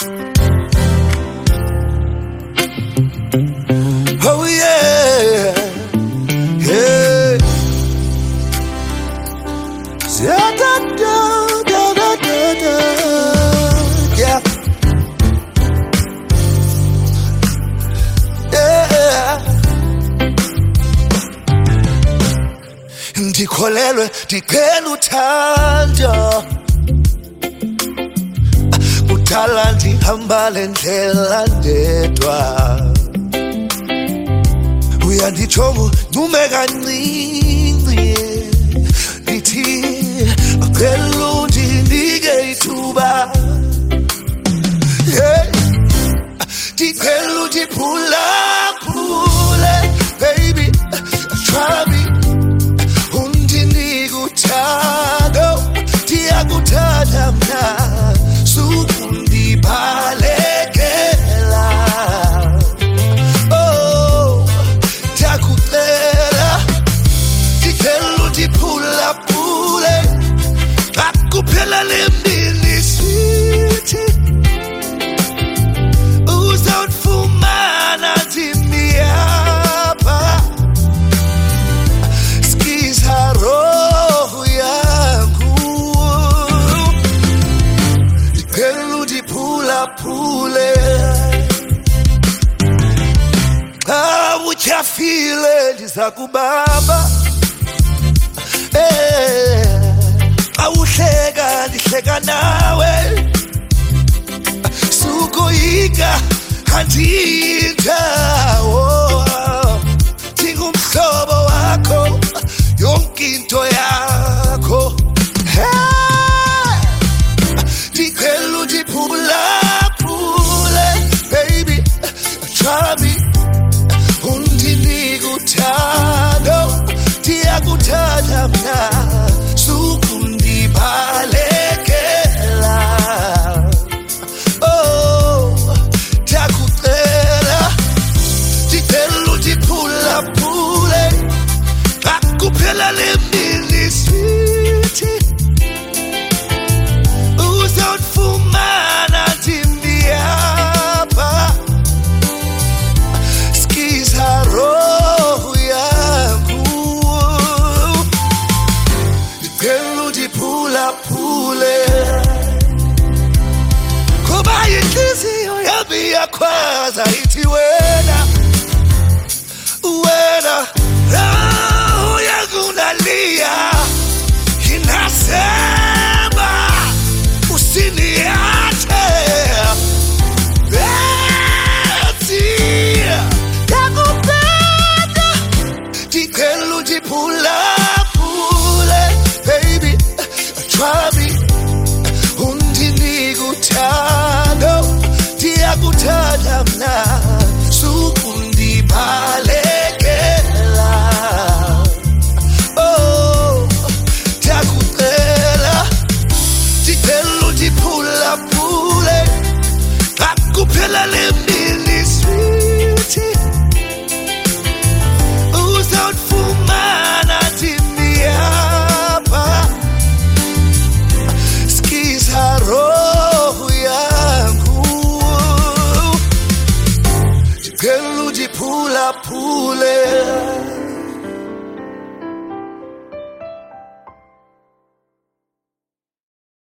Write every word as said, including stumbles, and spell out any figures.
Oh yeah, yeah. Da da da da da da da. Yeah, yeah. Ndikholelwe ndiqhela uthando, kudala ndihamba le ndlela ndedwa. Uyanditsho nume kancinci ndithi acela undinike ithuba, hey, ndicela undiphulaphule baby, try me, undinike uthando, ndiyakuthanda mna, sukundibalekela. Oh, ndiyakucela, ndicela undiphulaphule, akuphela le mini sweetie, uzawufumana ndimi apha, sikiza roho yangu, ndicela undiphulaphule, xa utyhafile ndiza kubamba, eh, xa uhleka ndihleka nawe, sukoyika andindawo, ndingumhlobo wakho, yonke into yakho, hey, ndicela undiphulaphule baby, try me, undinike uthando, ndiyakuthanda mna, sukundibalekela. Oh, ndiyakucela, ndicela undiphulaphule, akuphela le mini sweetie, uzawufumana ndimi apha, sikiza roho yangu, ndicela undiphulaphule, kuba inhliziyo yami iyakhwaza ithi wena, wena, roho yangu nalia, inasema usiniache, eti nakupenda, ndicela undiphulaphule baby, try me, undinike uthando, ndiyakuthanda mna, sukundibalekela. Oh, ndiyakucela, ndicela undiphulaphule, akuphela le mini sweetie, uzawufumana